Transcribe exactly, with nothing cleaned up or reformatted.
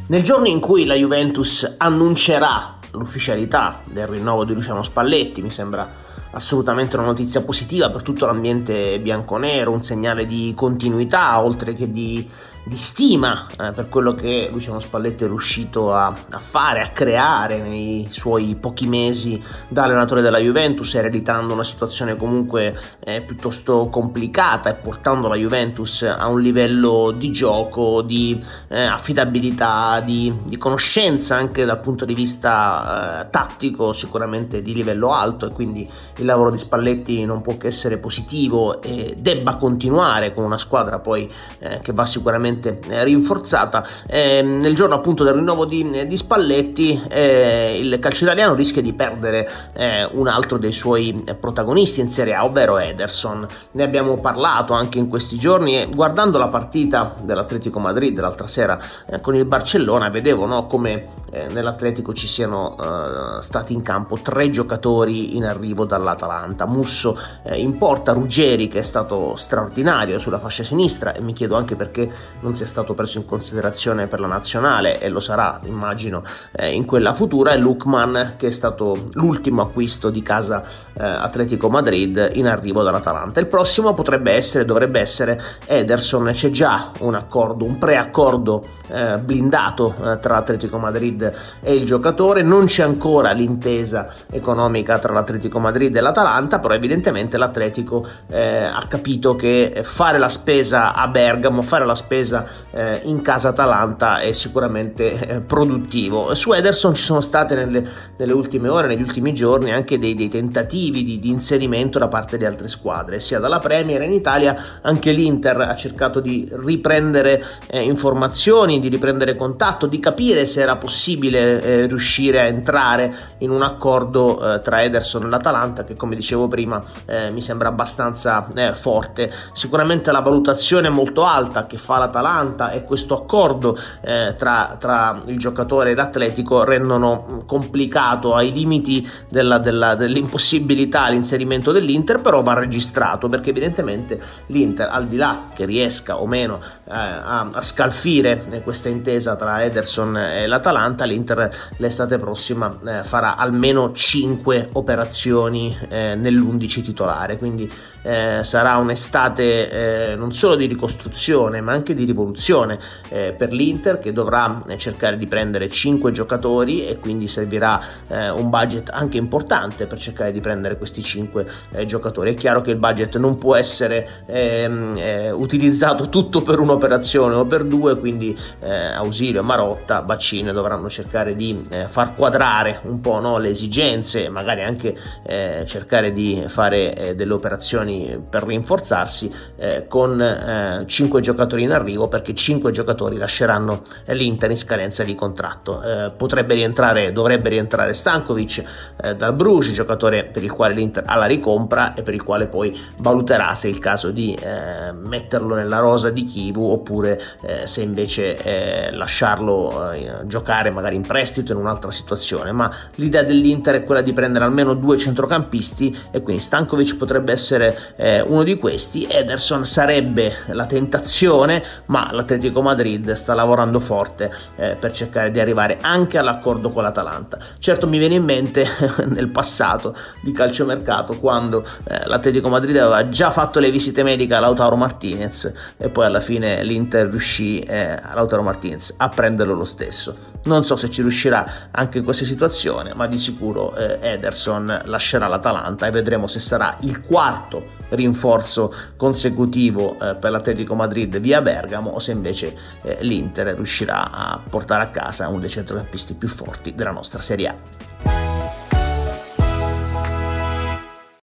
Nel giorno in cui la Juventus annuncerà l'ufficialità del rinnovo di Luciano Spalletti, mi sembra assolutamente una notizia positiva per tutto l'ambiente bianconero, un segnale di continuità oltre che di, di stima eh, per quello che Luciano Spalletti è riuscito a, a fare, a creare nei suoi pochi mesi da allenatore della Juventus, ereditando una situazione comunque eh, piuttosto complicata e portando la Juventus a un livello di gioco, di eh, affidabilità, di, di conoscenza anche dal punto di vista eh, tattico, sicuramente di livello alto, e quindi il lavoro di Spalletti non può che essere positivo e debba continuare con una squadra poi eh, che va sicuramente eh, rinforzata. Eh, nel giorno appunto del rinnovo di, di Spalletti eh, il calcio italiano rischia di perdere eh, un altro dei suoi protagonisti in Serie A, ovvero Ederson. Ne abbiamo parlato anche in questi giorni e guardando la partita dell'Atletico Madrid l'altra sera eh, con il Barcellona vedevo no, come eh, nell'Atletico ci siano eh, stati in campo tre giocatori in arrivo dall'Atalanta. Musso eh, in porta, Ruggeri che è stato straordinario sulla fascia sinistra, e mi chiedo anche perché non sia stato preso in considerazione per la nazionale, e lo sarà immagino eh, in quella futura, e Lookman che è stato l'ultimo acquisto di casa eh, Atletico Madrid in arrivo dall'Atalanta. Il prossimo potrebbe essere, dovrebbe essere Ederson. C'è già un accordo, un preaccordo eh, blindato eh, tra Atletico Madrid e il giocatore, non c'è ancora l'intesa economica tra l'Atletico Madrid e l'Atalanta, però evidentemente l'Atletico eh, ha capito che fare la spesa a Bergamo, fare la spesa eh, in casa Atalanta è sicuramente eh, produttivo. Su Ederson ci sono state nelle, nelle ultime ore, negli ultimi giorni anche dei, dei tentativi di, di inserimento da parte di altre squadre, sia dalla Premier in Italia, anche l'Inter ha cercato di riprendere eh, informazioni, di riprendere contatto, di capire se era possibile eh, riuscire a entrare in un accordo eh, tra Ederson e l'Atalanta, che come dicevo prima eh, mi sembra abbastanza eh, forte. Sicuramente la valutazione molto alta che fa l'Atalanta e questo accordo eh, tra, tra il giocatore e l'Atletico rendono complicato, ai limiti della, della, dell'impossibilità, l'inserimento dell'Inter, però va registrato, perché evidentemente l'Inter, al di là che riesca o meno eh, a, a scalfire questa intesa tra Ederson e l'Atalanta, l'Inter l'estate prossima eh, farà almeno cinque operazioni eh, nell'undici titolare, quindi eh, sarà un'estate eh, non solo di ricostruzione ma anche di rivoluzione eh, per l'Inter, che dovrà eh, cercare di prendere cinque giocatori, e quindi servirà eh, un budget anche importante per cercare di prendere questi cinque eh, giocatori. È chiaro che il budget non può essere ehm, eh, utilizzato tutto per un'operazione o per due, quindi eh, Ausilio, Marotta, Baccine dovranno cercare di eh, far quadrare un po' no, le esigenze, magari anche eh, cercare di fare eh, delle operazioni per rinforzarsi eh, con eh, cinque giocatori in arrivo, perché cinque giocatori lasceranno l'Inter in scadenza di contratto. Eh, potrebbe rientrare, dovrebbe rientrare Stankovic eh, dal Bruges, giocatore per il quale l'Inter ha la ricompra e per il quale poi valuterà se è il caso di eh, metterlo nella rosa di Chivu, oppure eh, se invece eh, lasciarlo eh, giocare magari in prestito in un'altra situazione. Ma l'idea dell'Inter è quella di prendere almeno due centrocampisti, e quindi Stankovic potrebbe essere eh, uno di questi. Ederson sarebbe la tentazione, ma l'Atletico Madrid sta lavorando forte eh, per cercare di arrivare anche all'accordo con l'Atalanta. Certo, mi viene in mente nel passato di calciomercato quando eh, l'Atletico Madrid aveva già fatto le visite mediche a Lautaro Martinez, e poi alla fine l'Inter riuscì eh, a Lautaro Martinez a prenderlo lo stesso. Non so se ci riuscirà anche in questa situazione, ma di sicuro eh, Ederson lascerà l'Atalanta, e vedremo se sarà il quarto rinforzo consecutivo eh, per l'Atletico Madrid via Bergamo, o se invece eh, l'Inter riuscirà a portare a casa uno dei centrocampisti più forti della nostra Serie A.